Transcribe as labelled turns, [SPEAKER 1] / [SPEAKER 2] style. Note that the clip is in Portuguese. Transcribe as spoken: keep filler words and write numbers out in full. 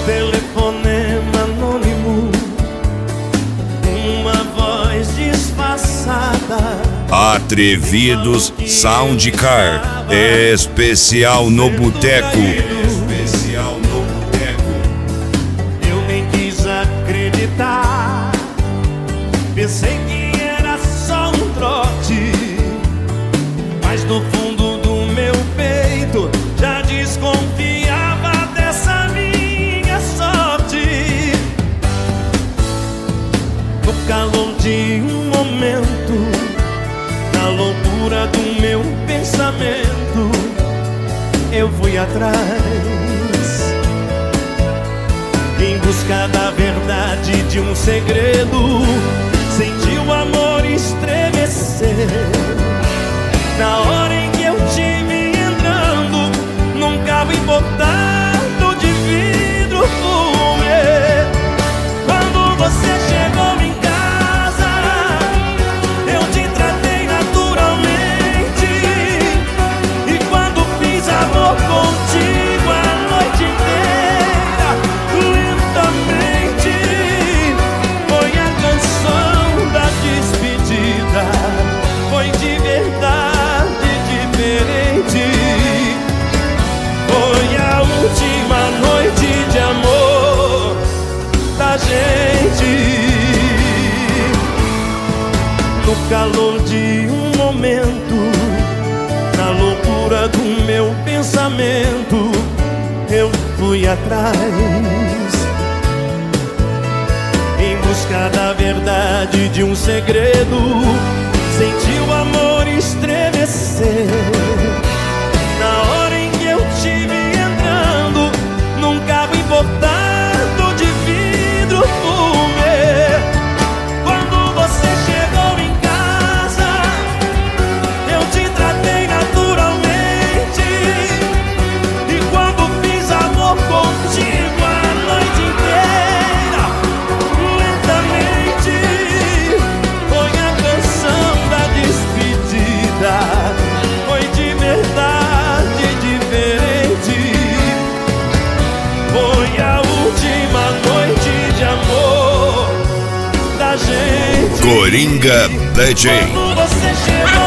[SPEAKER 1] telefonema anônimo, uma voz disfarçada.
[SPEAKER 2] Atrevidos Soundcar, especial no boteco.
[SPEAKER 1] Especial no boteco. Eu nem quis acreditar, pensei que era só um trote, mas no fundo do meu peito já desconfiava dessa minha sorte. No calor de um momento, na loucura do meu pensamento, eu fui atrás, em busca da verdade de um segredo. Senti o amor estremecer na hora em que eu te vi entrando num carro importado de vidro fumê. Quando você chegou em casa, eu te tratei naturalmente, e quando fiz amor contigo a noite inteira, lentamente, foi a canção da despedida. Foi de verdade diferente. Foi a última noite de amor da gente. No calor de um momento, na loucura do meu pensamento, eu fui atrás, em busca da verdade de um segredo. Senti o amor estremecer na hora em que eu te vi entrando num carro importado de vidro fumê. Quando você chegou em casa, eu te tratei naturalmente, e quando fiz amor contigo a noite inteira, lentamente, foi a canção da despedida. Foi de verdade diferente. Foi a última noite de amor da gente.
[SPEAKER 2] Coringa D J.
[SPEAKER 1] Quando você chegou